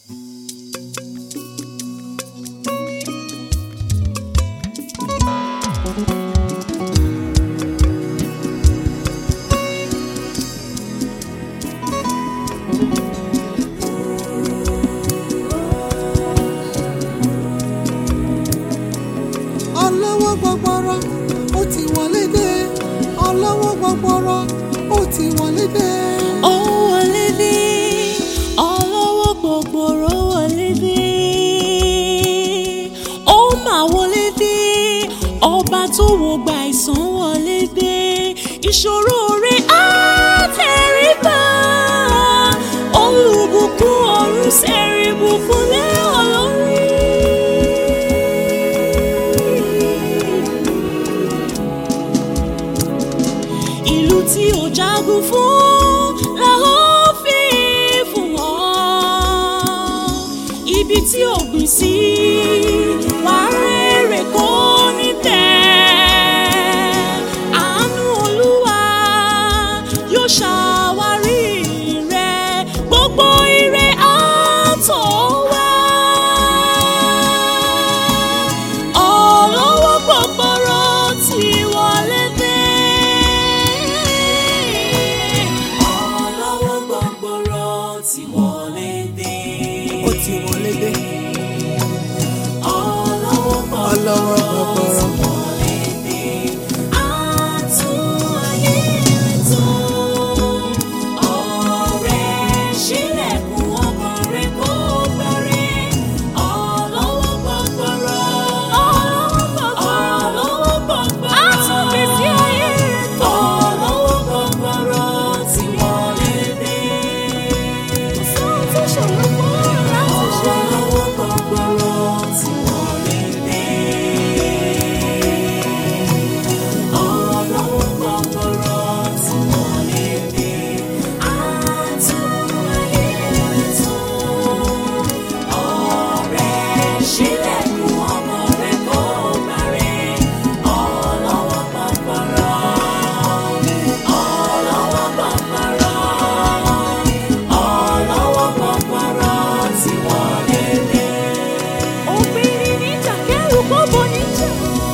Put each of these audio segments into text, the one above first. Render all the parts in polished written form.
Ọlọ́wọ́ gbọgbọrọ ó ti wọlé dé. Ọlọ́wọ́ gbọgbọrọ ó ti wọlé dé. Ó wọlé dé. Ọlọ́wọ́ gbọgbọrọ wọlé dé. Ó mà wọlé dé. Ọba tó wo gba àìsàn wọlé dé. Ìṣòro rẹ̀ á tẹríba. Olùbùkún ọ̀run ṣẹ̀rí bùkún lé ọ lórí. Ìlú tí ó jagun fún la ó fi fún wọn. Ibi tí ó gbìn sí wà rere kò ní tẹ̀. Àánú Olúwa yóò ṣàwárí rẹ̀, gbogbo ire á tọ̀ wá. Ọlọ́wọ́ gbọgbọrọ ti wọlé dé. Ọlọ́wọ́ gbọgbọrọ ti wọlé dé. Ó ti wọlé dé. Ọlọ́wọ́ Ọlọ́wọ́ gbọgbọrọ. ti wọlé dé. Àtún ayé tó. Ọ̀rẹ́ ṣílẹ̀kùn ọkàn rẹ̀ kó gbẹ̀rẹ̀. Ọlọ́wọ́ gbọgbọrọ. Ọlọ́wọ́ gbọgbọrọ. Àtún gbèsè ayé rẹ̀ tó. Ọlọ́wọ́ gbọgbọrọ ti wọlé dé. Sọ́n tó ṣòro fún ọ láti ṣe. Ọlọ́wọ́ gbọgbọrọ ti wọlé dé. Ọlọ́wọ́ gbọgbọrọ ti wọlé dé. Àtún ayé tó. Ọ̀rẹ́ ṣílẹ̀kùn ọmọ rẹ̀ kó gbàrẹ̀. Ọlọ́wọ́ gbọgbọrọ. Ọlọ́wọ́ gbọgbọrọ. Ọlọ́wọ́ gbọgbọrọ ti wọlé dé. Obìnrin níjà kẹ́rù kóbó níjà.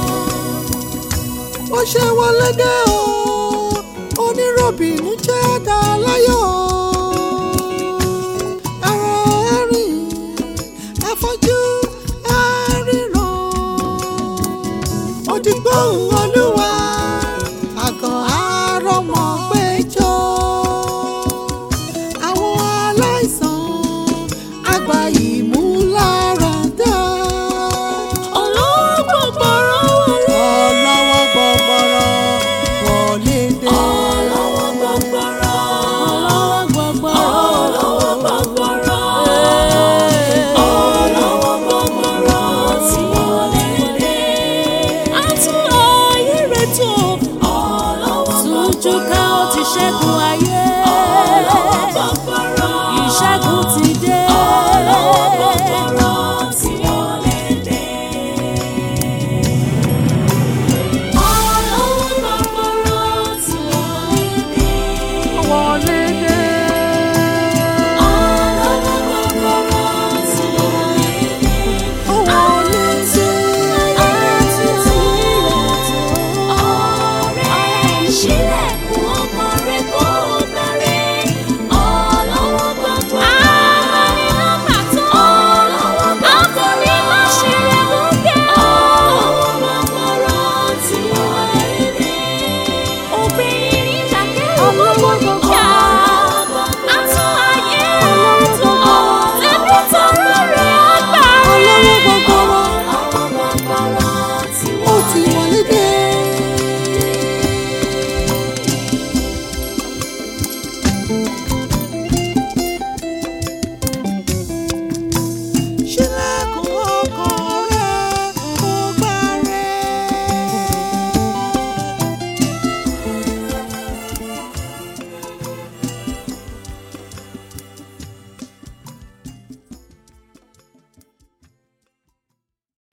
Ó ṣe wọlé dé o. Onírọ̀bìnú jẹ́ dá láyọ̀. Ẹ̀rọ ẹ̀rìn ẹ̀fọ́jú ẹ̀ríran. Òdìgbò Olúwa àgàn àrọ̀mọ̀ péjọ. Àwọn aláìsàn àgbà ìmúláradá. Ọlọ́wọ́ gbọgbọrọ wọlé. Ọlọ́wọ́ gbọgbọrọ wọlé dé. Ọlọ́wọ́ gbọgbọrọ. Ọlọ́wọ́ gbọgbọrọ. Ọlọ́wọ́ gbọgbọrọ ti wọlé dé. Àtún ayé rẹ̀ tó. Ọlọ́wọ́ gbọgbọrọ. Tújú ká ó ti ṣẹ́gun ayé. Ọlọ́wọ́ gbọgbọrọ. Ìṣẹ́gun ti